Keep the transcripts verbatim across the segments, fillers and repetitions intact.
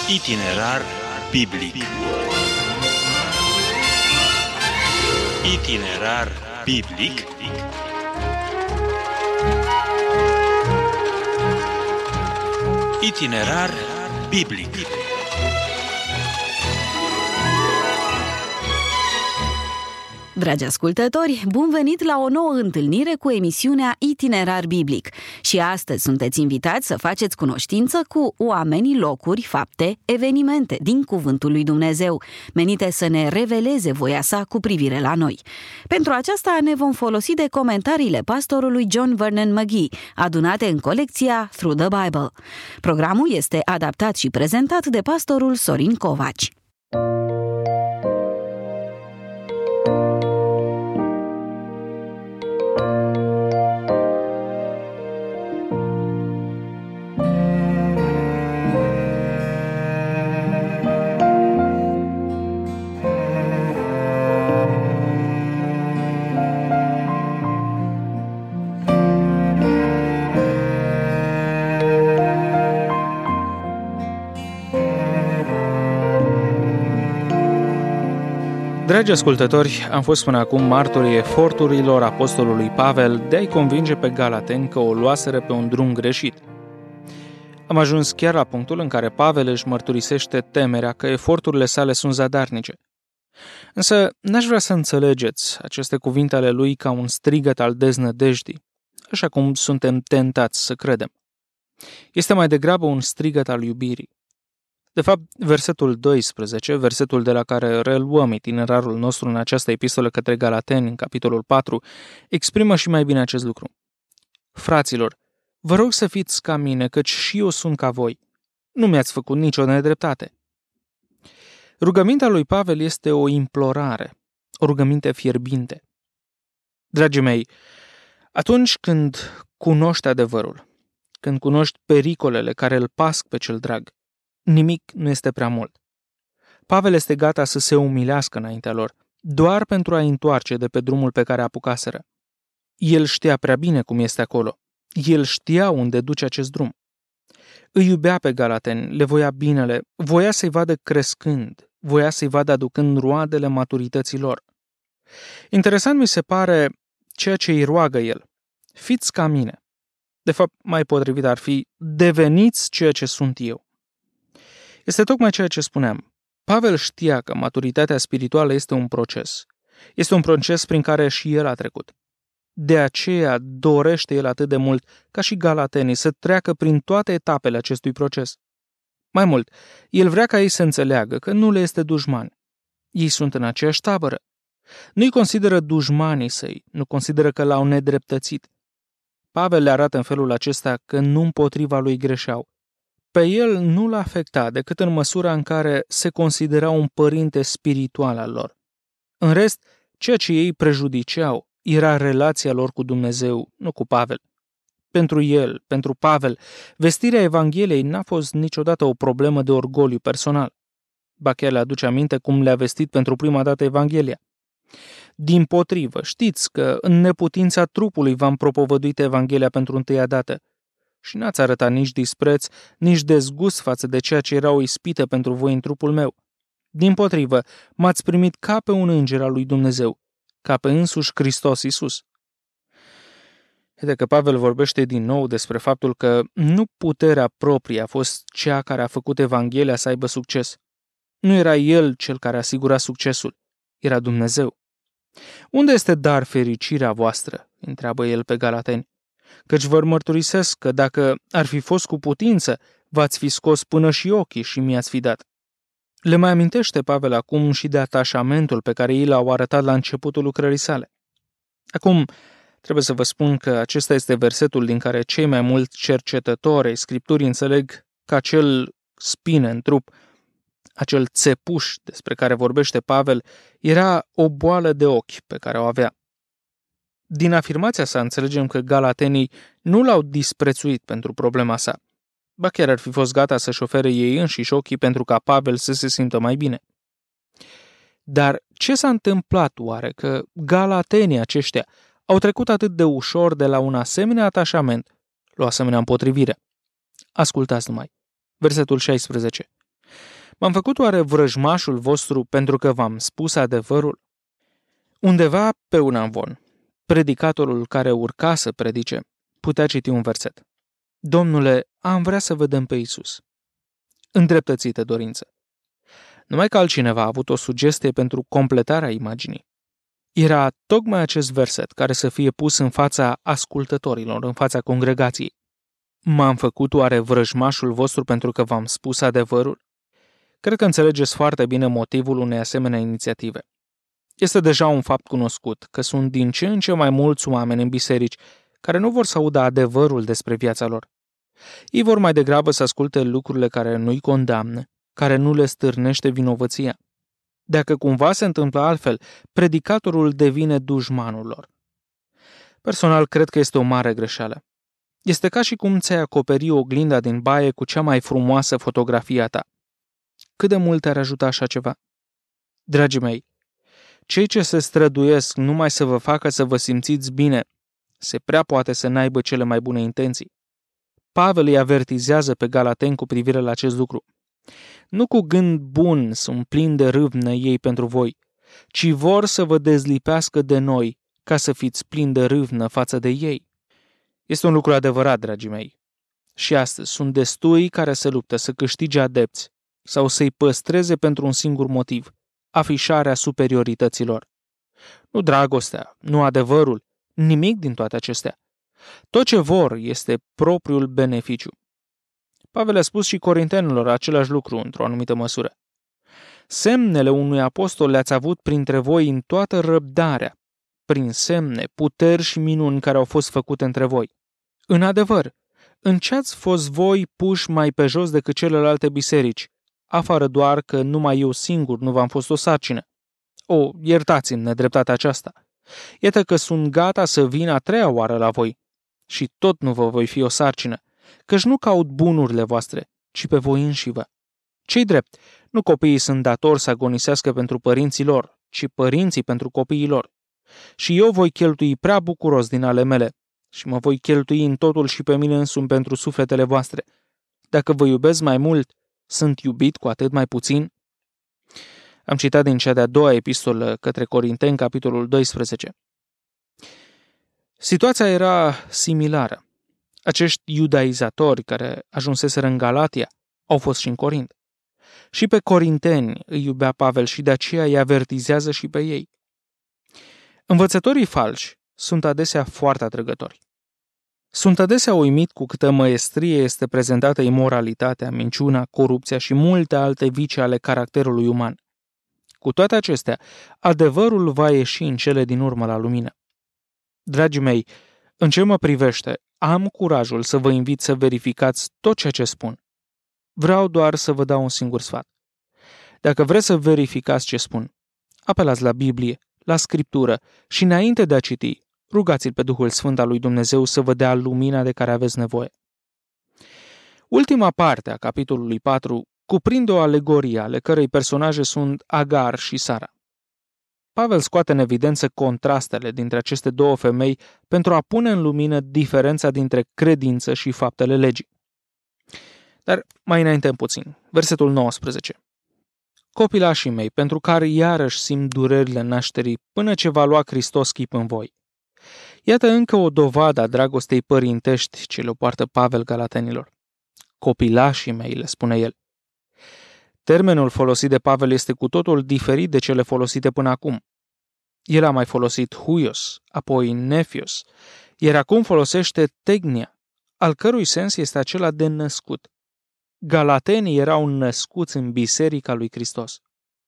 Itinerar biblic. Itinerar biblic. Itinerar biblic. Dragi ascultători, bun venit la o nouă întâlnire cu emisiunea Itinerar Biblic. Și astăzi sunteți invitați să faceți cunoștință cu oamenii, locuri, fapte, evenimente din Cuvântul lui Dumnezeu, menite să ne reveleze voia sa cu privire la noi. Pentru aceasta ne vom folosi de comentariile pastorului John Vernon McGee, adunate în colecția Through the Bible. Programul este adaptat și prezentat de pastorul Sorin Covaci. Dragi ascultători, am fost până acum martorii eforturilor apostolului Pavel de a-i convinge pe galateni că o luaseră pe un drum greșit. Am ajuns chiar la punctul în care Pavel își mărturisește temerea că eforturile sale sunt zadarnice. Însă n-aș vrea să înțelegeți aceste cuvinte ale lui ca un strigăt al deznădejdii, așa cum suntem tentați să credem. Este mai degrabă un strigăt al iubirii. De fapt, versetul doisprezece, versetul de la care reluăm itinerarul nostru în această epistolă către Galateni, în capitolul patru, exprimă și mai bine acest lucru. Fraților, vă rog să fiți ca mine, căci și eu sunt ca voi. Nu mi-ați făcut nicio nedreptate. Rugămintea lui Pavel este o implorare, o rugăminte fierbinte. Dragii mei, atunci când cunoști adevărul, când cunoști pericolele care îl pasc pe cel drag, nimic nu este prea mult. Pavel este gata să se umilească înaintea lor, doar pentru a-i întoarce de pe drumul pe care apucaseră. El știa prea bine cum este acolo. El știa unde duce acest drum. Îi iubea pe galateni, le voia binele, voia să-i vadă crescând, voia să-i vadă aducând roadele maturității lor. Interesant mi se pare ceea ce îi roagă el. Fiți ca mine. De fapt, mai potrivit ar fi, deveniți ceea ce sunt eu. Este tocmai ceea ce spuneam. Pavel știa că maturitatea spirituală este un proces. Este un proces prin care și el a trecut. De aceea dorește el atât de mult, ca și galatenii, să treacă prin toate etapele acestui proces. Mai mult, el vrea ca ei să înțeleagă că nu le este dușman. Ei sunt în aceeași tabără. Nu-i consideră dușmanii săi, nu consideră că l-au nedreptățit. Pavel le arată în felul acesta că nu împotriva lui greșeau. Pe el nu l-a afectat decât în măsura în care se considera un părinte spiritual al lor. În rest, ceea ce ei prejudiceau era relația lor cu Dumnezeu, nu cu Pavel. Pentru el, pentru Pavel, vestirea Evangheliei n-a fost niciodată o problemă de orgoliu personal. Ba chiar le aduce aminte cum le-a vestit pentru prima dată Evanghelia. Dimpotrivă, știți că în neputința trupului v-am propovăduit Evanghelia pentru întâia dată. Și n-ați arătat nici dispreț, nici dezgust față de ceea ce era o ispită pentru voi în trupul meu. Dimpotrivă, m-ați primit ca pe un înger al lui Dumnezeu, ca pe însuși Hristos Iisus. Iată că Pavel vorbește din nou despre faptul că nu puterea proprie a fost cea care a făcut Evanghelia să aibă succes. Nu era el cel care asigura succesul, era Dumnezeu. Unde este dar fericirea voastră? Întreabă el pe galateni. Căci vă mărturisesc că dacă ar fi fost cu putință, v-ați fi scos până și ochii și mi-ați fi dat. Le mai amintește Pavel acum și de atașamentul pe care ei l-au arătat la începutul lucrării sale. Acum, trebuie să vă spun că acesta este versetul din care cei mai mulți cercetători ai Scripturii înțeleg că acel spine în trup, acel țepuș despre care vorbește Pavel, era o boală de ochi pe care o avea. Din afirmația sa înțelegem că galatenii nu l-au disprețuit pentru problema sa. Ba chiar ar fi fost gata să-și ofere ei înșiși ochii pentru ca Pavel să se simtă mai bine. Dar ce s-a întâmplat oare că galatenii aceștia au trecut atât de ușor de la un asemenea atașament la o asemenea împotrivire? Ascultați numai. Versetul șaisprezece. M-am făcut oare vrăjmașul vostru pentru că v-am spus adevărul? Undeva pe un amvon, predicatorul care urca să predice putea citi un verset. Domnule, am vrea să vedem pe Iisus. Îndreptățită dorință. Numai că altcineva a avut o sugestie pentru completarea imaginii. Era tocmai acest verset care să fie pus în fața ascultătorilor, în fața congregației. M-am făcut oare vrăjmașul vostru pentru că v-am spus adevărul? Cred că înțelegeți foarte bine motivul unei asemenea inițiative. Este deja un fapt cunoscut că sunt din ce în ce mai mulți oameni în biserici care nu vor să audă adevărul despre viața lor. Ei vor mai degrabă să asculte lucrurile care nu-i condamnă, care nu le stârnește vinovăția. Dacă cumva se întâmplă altfel, predicatorul devine dușmanul lor. Personal, cred că este o mare greșeală. Este ca și cum ți-ai acoperi oglinda din baie cu cea mai frumoasă fotografie a ta. Cât de mult te-ar ajuta așa ceva? Dragii mei, cei ce se străduiesc numai să vă facă să vă simțiți bine, se prea poate să n-aibă cele mai bune intenții. Pavel îi avertizează pe galateni cu privire la acest lucru. Nu cu gând bun sunt plini de râvnă ei pentru voi, ci vor să vă dezlipească de noi ca să fiți plini de râvnă față de ei. Este un lucru adevărat, dragii mei. Și astăzi sunt destui care se luptă să câștige adepți sau să-i păstreze pentru un singur motiv, afișarea superiorităților. Nu dragostea, nu adevărul, nimic din toate acestea. Tot ce vor este propriul beneficiu. Pavel a spus și corintenilor același lucru într-o anumită măsură. Semnele unui apostol le-ați avut printre voi în toată răbdarea, prin semne, puteri și minuni care au fost făcute între voi. În adevăr, în ce ați fost voi puși mai pe jos decât celelalte biserici, afară doar că numai eu singur nu v-am fost o sarcină? O, iertați-mi nedreptatea aceasta. Iată că sunt gata să vin a treia oară la voi și tot nu vă voi fi o sarcină, căci nu caut bunurile voastre, ci pe voi înșivă. Ce-i drept, nu copiii sunt datori să agonisească pentru părinții lor, ci părinții pentru copiii lor. Și eu voi cheltui prea bucuros din ale mele și mă voi cheltui în totul și pe mine însumi pentru sufletele voastre. Dacă vă iubesc mai mult, sunt iubit cu atât mai puțin? Am citat din cea de-a doua epistolă către Corinteni, capitolul doisprezece. Situația era similară. Acești iudaizatori care ajunseseră în Galatia au fost și în Corint. Și pe corinteni îi iubea Pavel și de aceea îi avertizează și pe ei. Învățătorii falși sunt adesea foarte atrăgători. Sunt adesea uimit cu câtă măestrie este prezentată imoralitatea, minciuna, corupția și multe alte vicii ale caracterului uman. Cu toate acestea, adevărul va ieși în cele din urmă la lumină. Dragii mei, în ce mă privește, am curajul să vă invit să verificați tot ceea ce spun. Vreau doar să vă dau un singur sfat. Dacă vreți să verificați ce spun, apelați la Biblie, la Scriptură și înainte de a citi, rugați-l pe Duhul Sfânt al lui Dumnezeu să vă dea lumina de care aveți nevoie. Ultima parte a capitolului patru cuprinde o alegorie ale cărei personaje sunt Agar și Sara. Pavel scoate în evidență contrastele dintre aceste două femei pentru a pune în lumină diferența dintre credință și faptele legii. Dar mai înainte puțin, versetul nouăsprezece. Copilașii mei, pentru care iarăși simt durerile nașterii până ce va lua Hristos chip în voi. Iată încă o dovadă a dragostei părintești ce le poartă Pavel galatenilor. Copilașii mei, le spune el. Termenul folosit de Pavel este cu totul diferit de cele folosite până acum. El a mai folosit huios, apoi nephios, iar acum folosește tegnia, al cărui sens este acela de născut. Galatenii erau născuți în biserica lui Hristos.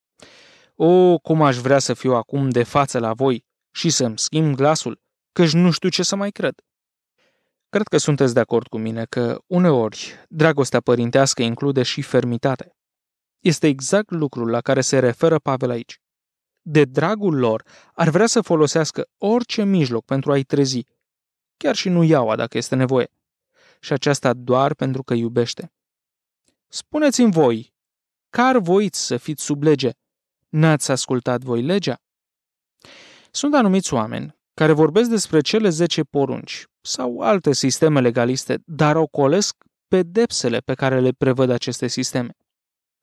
O, cum aș vrea să fiu acum de față la voi și să-mi schimb glasul, căci nu știu ce să mai cred. Cred că sunteți de acord cu mine că, uneori, dragostea părintească include și fermitate. Este exact lucrul la care se referă Pavel aici. De dragul lor, ar vrea să folosească orice mijloc pentru a-i trezi, chiar și nu iaua dacă este nevoie. Și aceasta doar pentru că iubește. Spuneți-mi voi, care voiți să fiți sub lege? N-ați ascultat voi legea? Sunt anumiți oameni care vorbesc despre cele zece porunci sau alte sisteme legaliste, dar ocolesc pedepsele pe care le prevăd aceste sisteme.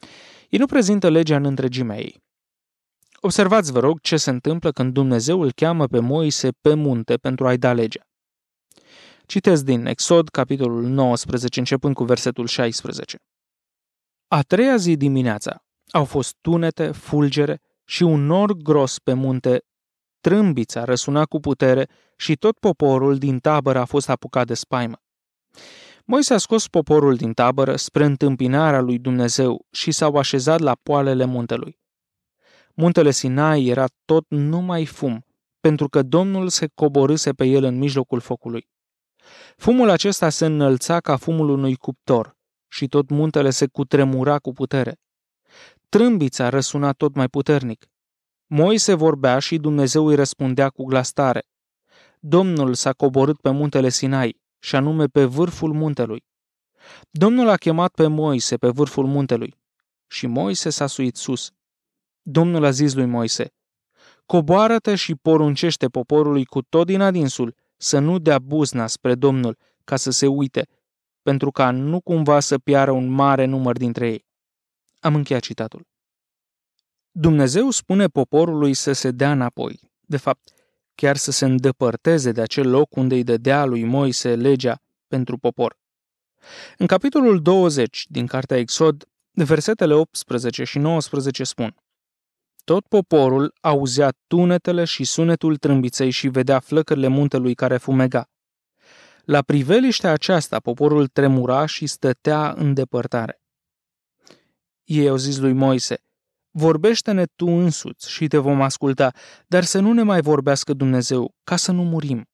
Ei nu prezintă legea în întregimea ei. Observați, vă rog, ce se întâmplă când Dumnezeu îl cheamă pe Moise pe munte pentru a-i da legea. Citesc din Exod, capitolul nouăsprezece, începând cu versetul șaisprezece. A treia zi dimineața au fost tunete, fulgere și un nor gros pe munte, trâmbița răsuna cu putere și tot poporul din tabără a fost apucat de spaimă. Moise a scos poporul din tabără spre întâmpinarea lui Dumnezeu și s-au așezat la poalele muntelui. Muntele Sinai era tot numai fum, pentru că Domnul se coborâse pe el în mijlocul focului. Fumul acesta se înălța ca fumul unui cuptor și tot muntele se cutremura cu putere. Trâmbița răsuna tot mai puternic. Moise vorbea și Dumnezeu îi răspundea cu glas tare. Domnul s-a coborât pe muntele Sinai, și anume pe vârful muntelui. Domnul a chemat pe Moise pe vârful muntelui și Moise s-a suit sus. Domnul a zis lui Moise: coboară-te și poruncește poporului cu tot din adinsul să nu dea buzna spre Domnul ca să se uite, pentru ca nu cumva să piară un mare număr dintre ei. Am încheiat citatul. Dumnezeu spune poporului să se dea înapoi, de fapt, chiar să se îndepărteze de acel loc unde îi dădea lui Moise legea pentru popor. În capitolul douăzeci din cartea Exod, versetele optsprezece și nouăsprezece spun: tot poporul auzea tunetele și sunetul trâmbiței și vedea flăcările muntelui care fumega. La priveliștea aceasta poporul tremura și stătea în depărtare. Ei au zis lui Moise: vorbește-ne tu însuți și te vom asculta, dar să nu ne mai vorbească Dumnezeu, ca să nu murim.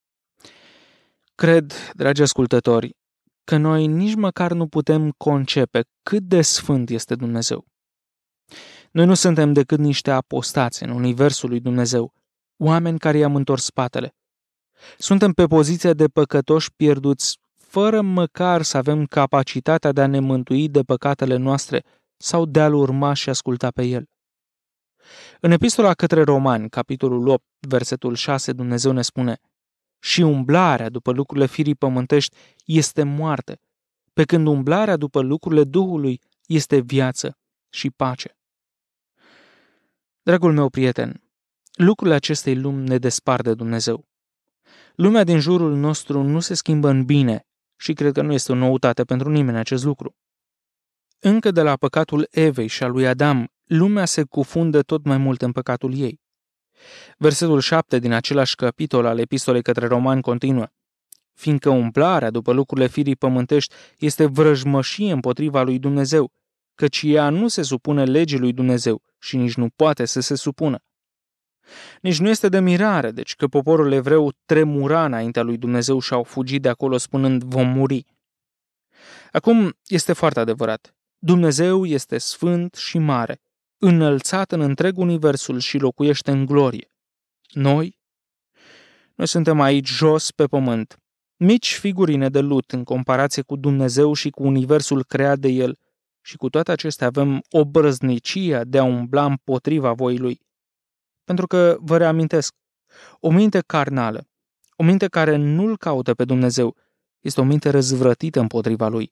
Cred, dragi ascultători, că noi nici măcar nu putem concepe cât de sfânt este Dumnezeu. Noi nu suntem decât niște apostați în universul lui Dumnezeu, oameni care i-am întors spatele. Suntem pe poziția de păcătoși pierduți, fără măcar să avem capacitatea de a ne mântui de păcatele noastre sau de a-L urma și asculta pe El. În epistola către Romani, capitolul opt, versetul șase, Dumnezeu ne spune: și umblarea după lucrurile firii pământești este moarte, pe când umblarea după lucrurile Duhului este viață și pace. Dragul meu prieten, lucrurile acestei lumi ne despart de Dumnezeu. Lumea din jurul nostru nu se schimbă în bine și cred că nu este o noutate pentru nimeni acest lucru. Încă de la păcatul Evei și al lui Adam, lumea se cufundă tot mai mult în păcatul ei. Versetul șapte din același capitol al epistolei către Romani continuă: fiindcă umblarea după lucrurile firii pământești este vrăjmășie împotriva lui Dumnezeu, căci ea nu se supune legii lui Dumnezeu și nici nu poate să se supună. Nici nu este de mirare, deci, că poporul evreu tremura înaintea lui Dumnezeu și au fugit de acolo spunând: vom muri. Acum este foarte adevărat. Dumnezeu este sfânt și mare, înălțat în întreg universul și locuiește în glorie. Noi? Noi suntem aici jos pe pământ, mici figurine de lut în comparație cu Dumnezeu și cu universul creat de El, și cu toate acestea avem obrăznicia de a umbla împotriva voii Lui. Pentru că, vă reamintesc, o minte carnală, o minte care nu-L caută pe Dumnezeu, este o minte răzvrătită împotriva Lui.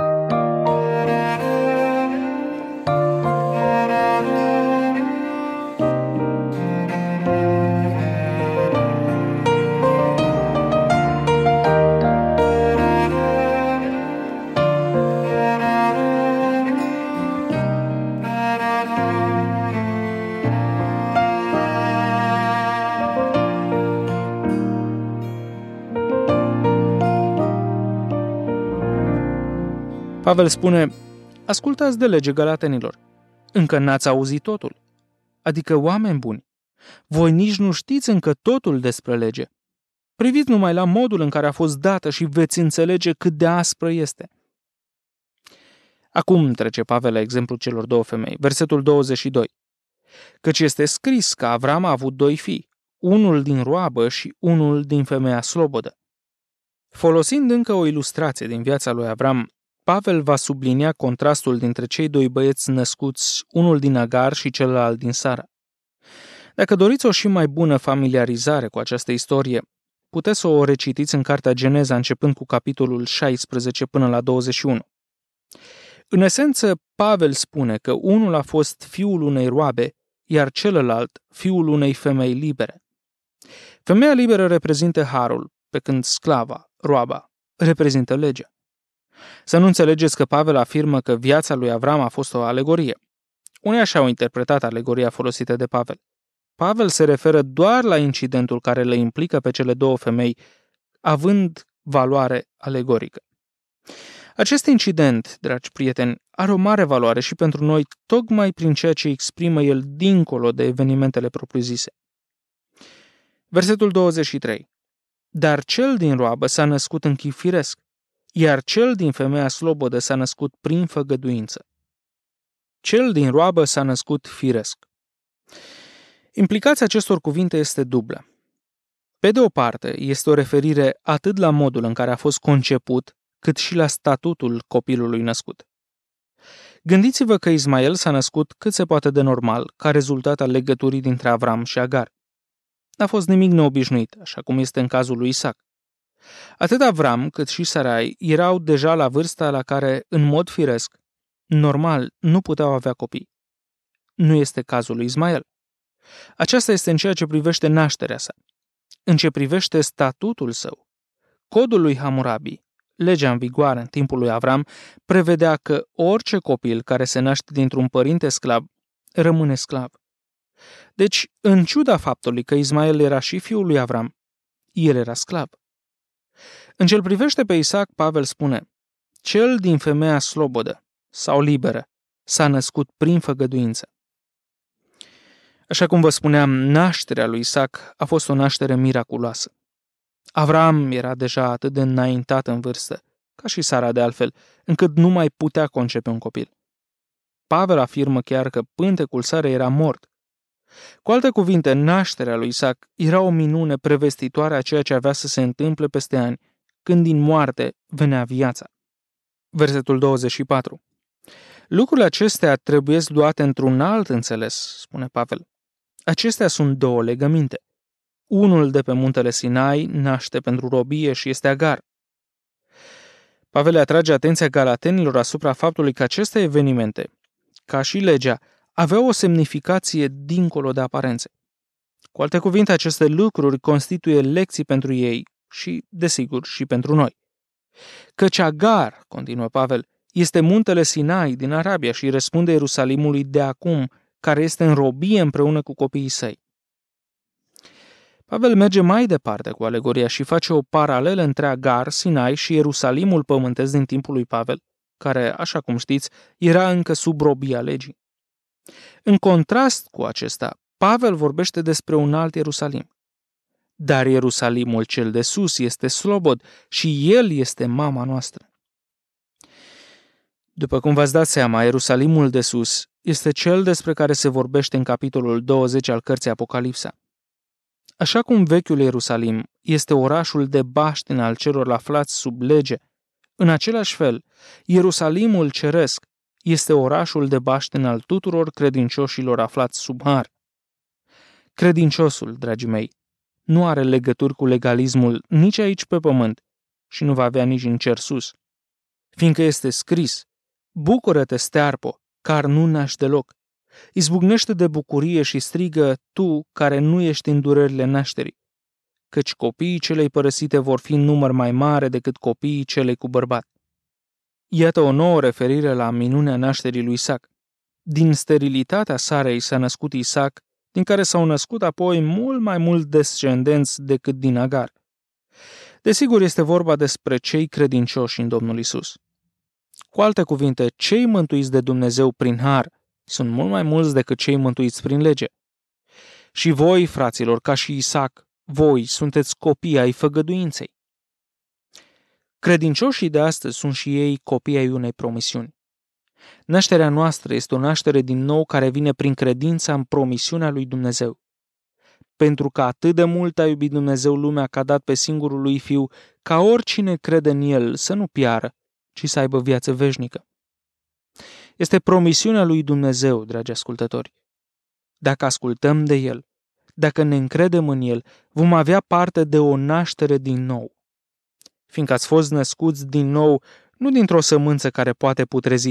Pavel spune: ascultați de lege, galatenilor, încă n-ați auzit totul. Adică, oameni buni, voi nici nu știți încă totul despre lege. Priviți numai la modul în care a fost dată și veți înțelege cât de aspră este. Acum trece Pavel la exemplul celor două femei, versetul douăzeci și doi. Căci este scris că Avram a avut doi fii, unul din roabă și unul din femeia slobodă. Folosind încă o ilustrație din viața lui Avram, Pavel va sublinia contrastul dintre cei doi băieți născuți, unul din Agar și celălalt din Sara. Dacă doriți o și mai bună familiarizare cu această istorie, puteți să o recitiți în cartea Geneza începând cu capitolul șaisprezece până la douăzeci și unu. În esență, Pavel spune că unul a fost fiul unei roabe, iar celălalt fiul unei femei libere. Femeia liberă reprezintă harul, pe când sclava, roaba, reprezintă legea. Să nu înțelegeți că Pavel afirmă că viața lui Avram a fost o alegorie. Unii așa au interpretat alegoria folosită de Pavel. Pavel se referă doar la incidentul care le implică pe cele două femei, având valoare alegorică. Acest incident, dragi prieteni, are o mare valoare și pentru noi, tocmai prin ceea ce exprimă el dincolo de evenimentele propriu-zise. Versetul douăzeci și trei. Dar cel din roabă s-a născut în chip firesc, iar cel din femeia slobodă s-a născut prin făgăduință. Cel din roabă s-a născut firesc. Implicația acestor cuvinte este dublă. Pe de o parte, este o referire atât la modul în care a fost conceput, cât și la statutul copilului născut. Gândiți-vă că Ismael s-a născut cât se poate de normal, ca rezultat al legăturii dintre Avram și Agar. N-a fost nimic neobișnuit, așa cum este în cazul lui Isaac. Atât Avram cât și Sarai erau deja la vârsta la care, în mod firesc, normal, nu puteau avea copii. Nu este cazul lui Ismael. Aceasta este în ceea ce privește nașterea sa. În ce privește statutul său, codul lui Hammurabi, legea în vigoare în timpul lui Avram, prevedea că orice copil care se naște dintr-un părinte sclav rămâne sclav. Deci, în ciuda faptului că Ismael era și fiul lui Avram, el era sclav. În ce-l privește pe Isaac, Pavel spune, cel din femeia slobodă sau liberă s-a născut prin făgăduință. Așa cum vă spuneam, nașterea lui Isaac a fost o naștere miraculoasă. Avram era deja atât de înaintat în vârstă, ca și Sara de altfel, încât nu mai putea concepe un copil. Pavel afirmă chiar că pântecul Sarei era mort. Cu alte cuvinte, nașterea lui Isaac era o minune prevestitoare a ceea ce avea să se întâmple peste ani, când din moarte venea viața. Versetul douăzeci și patru. Lucrurile acestea trebuie luate într-un alt înțeles, spune Pavel. Acestea sunt două legăminte. Unul de pe muntele Sinai naște pentru robie și este Agar. Pavel atrage atenția galatenilor asupra faptului că aceste evenimente, ca și legea, aveau o semnificație dincolo de aparențe. Cu alte cuvinte, aceste lucruri constituie lecții pentru ei și, desigur, și pentru noi. Căci Agar, continuă Pavel, este muntele Sinai din Arabia și răspunde Ierusalimului de acum, care este în robie împreună cu copiii săi. Pavel merge mai departe cu alegoria și face o paralelă între Agar, Sinai și Ierusalimul pământesc din timpul lui Pavel, care, așa cum știți, era încă sub robia legii. În contrast cu acesta, Pavel vorbește despre un alt Ierusalim. Dar Ierusalimul cel de sus este slobod și el este mama noastră. După cum v-ați dat seama, Ierusalimul de sus este cel despre care se vorbește în capitolul douăzeci al cărții Apocalipsa. Așa cum vechiul Ierusalim este orașul de baștină al celor aflați sub lege, în același fel, Ierusalimul ceresc este orașul de baștină al tuturor credincioșilor aflați sub har. Credinciosul, dragii mei, nu are legături cu legalismul nici aici pe pământ și nu va avea nici în cer sus, fiindcă este scris, bucură-te, stearpo, car nu naști deloc. Izbucnește de bucurie și strigă, tu care nu ești în durerile nașterii, căci copiii celei părăsite vor fi în număr mai mare decât copiii celei cu bărbat. Iată o nouă referire la minunea nașterii lui Isaac. Din sterilitatea Sarei s-a născut Isaac, din care s-au născut apoi mult mai mult descendenți decât din Agar. Desigur, este vorba despre cei credincioși în Domnul Isus. Cu alte cuvinte, cei mântuiți de Dumnezeu prin har sunt mult mai mulți decât cei mântuiți prin lege. Și voi, fraților, ca și Isaac, voi sunteți copii ai făgăduinței. Credincioșii de astăzi sunt și ei copii ai unei promisiuni. Nașterea noastră este o naștere din nou care vine prin credința în promisiunea lui Dumnezeu. Pentru că atât de mult a iubit Dumnezeu lumea că a dat pe singurul lui Fiu, ca oricine crede în El să nu piară, ci să aibă viață veșnică. Este promisiunea lui Dumnezeu, dragi ascultători. Dacă ascultăm de El, dacă ne încredem în El, vom avea parte de o naștere din nou. Fiindcă ați fost născuți din nou, nu dintr-o sămânță care poate putrezi,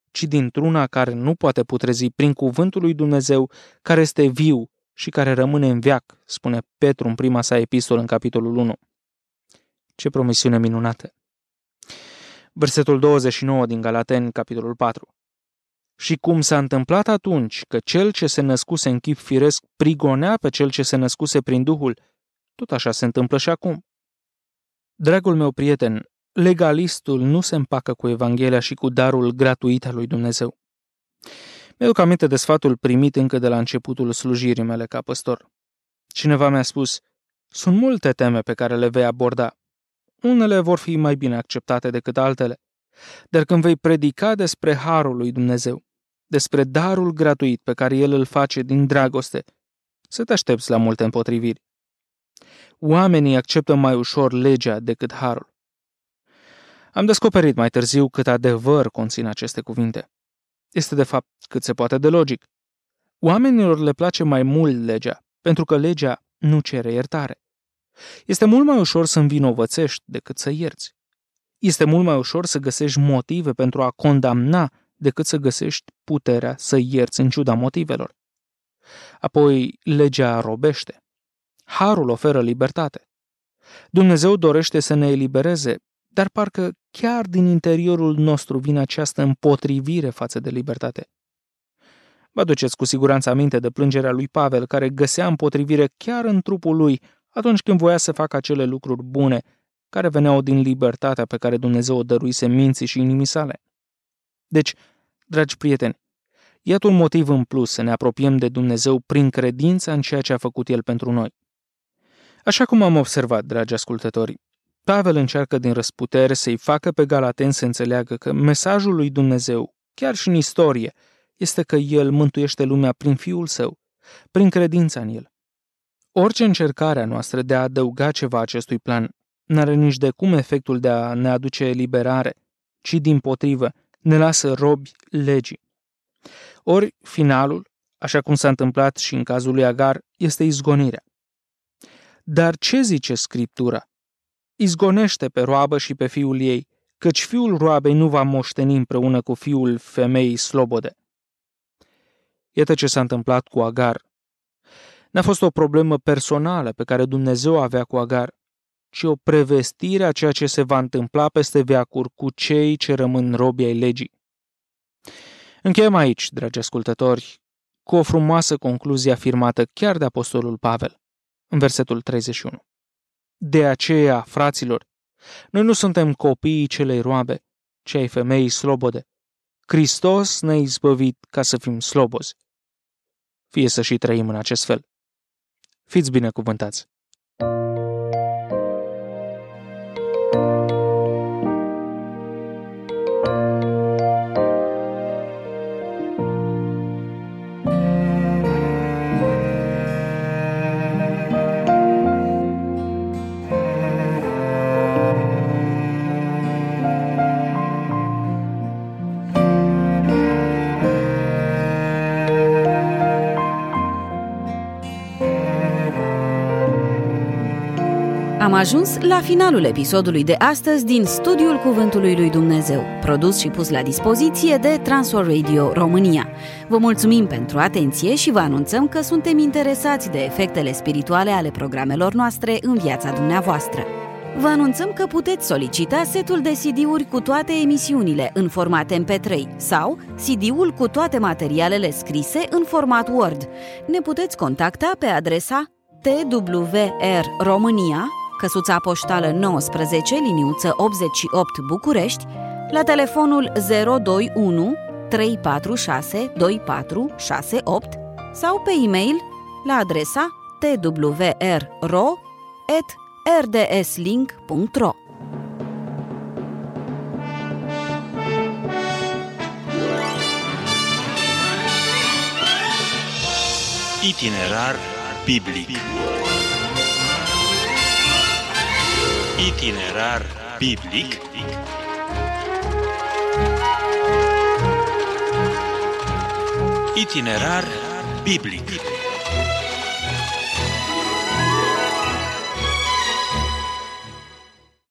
ci dintr-una care nu poate putrezi, prin cuvântul lui Dumnezeu, care este viu și care rămâne în veac, spune Petru în prima sa epistolă în capitolul unu. Ce promisiune minunată! Versetul douăzeci și nouă din Galateni, capitolul patru. Și cum s-a întâmplat atunci că cel ce se născuse în chip firesc prigonea pe cel ce se născuse prin Duhul, tot așa se întâmplă și acum. Dragul meu prieten, legalistul nu se împacă cu Evanghelia și cu darul gratuit al lui Dumnezeu. Mi-aduc aminte de sfatul primit încă de la începutul slujirii mele ca păstor. Cineva mi-a spus, sunt multe teme pe care le vei aborda. Unele vor fi mai bine acceptate decât altele, dar când vei predica despre harul lui Dumnezeu, despre darul gratuit pe care El îl face din dragoste, să te aștepți la multe împotriviri. Oamenii acceptă mai ușor legea decât harul. Am descoperit mai târziu cât adevăr conțin aceste cuvinte. Este de fapt cât se poate de logic. Oamenilor le place mai mult legea, pentru că legea nu cere iertare. Este mult mai ușor să învinovățești decât să ierți. Este mult mai ușor să găsești motive pentru a condamna decât să găsești puterea să ierți în ciuda motivelor. Apoi, legea robește. Harul oferă libertate. Dumnezeu dorește să ne elibereze, dar parcă chiar din interiorul nostru vine această împotrivire față de libertate. Vă aduceți cu siguranță aminte de plângerea lui Pavel, care găsea împotrivire chiar în trupul lui atunci când voia să facă acele lucruri bune care veneau din libertatea pe care Dumnezeu o dăruise minții și inimii sale. Deci, dragi prieteni, iată un motiv în plus să ne apropiem de Dumnezeu prin credința în ceea ce a făcut El pentru noi. Așa cum am observat, dragi ascultători, Pavel încearcă din răsputere să-i facă pe galateni să înțeleagă că mesajul lui Dumnezeu, chiar și în istorie, este că El mântuiește lumea prin Fiul Său, prin credința în El. Orice încercare a noastră de a adăuga ceva acestui plan n-are nici de cum efectul de a ne aduce eliberare, ci dimpotrivă ne lasă robi legii. Ori finalul, așa cum s-a întâmplat și în cazul lui Agar, este izgonirea. Dar ce zice Scriptura? Izgonește pe roabă și pe fiul ei, căci fiul roabei nu va moșteni împreună cu fiul femeii slobode. Iată ce s-a întâmplat cu Agar. N-a fost o problemă personală pe care Dumnezeu avea cu Agar, ci o prevestire a ceea ce se va întâmpla peste veacuri cu cei ce rămân robi ai legii. Încheiem aici, dragi ascultători, cu o frumoasă concluzie afirmată chiar de apostolul Pavel, în versetul treizeci și unu. De aceea, fraților, noi nu suntem copiii celei roabe, ci ai femeii slobode. Hristos ne-a izbăvit ca să fim slobozi. Fie să și trăim în acest fel. Fiți binecuvântați! Am ajuns la finalul episodului de astăzi din Studiul Cuvântului lui Dumnezeu, produs și pus la dispoziție de Transworld Radio România. Vă mulțumim pentru atenție și vă anunțăm că suntem interesați de efectele spirituale ale programelor noastre în viața dumneavoastră. Vă anunțăm că puteți solicita setul de C D-uri cu toate emisiunile în format M P trei sau C D-ul cu toate materialele scrise în format Word. Ne puteți contacta pe adresa T W R România, căsuța poștală nouăsprezece, liniuță optzeci și opt București, la telefonul zero doi unu trei patru șase doi patru șase opt sau pe e-mail la adresa t w r ro at r d s link punct ro. Itinerar biblic. Itinerar biblic. Itinerar biblic.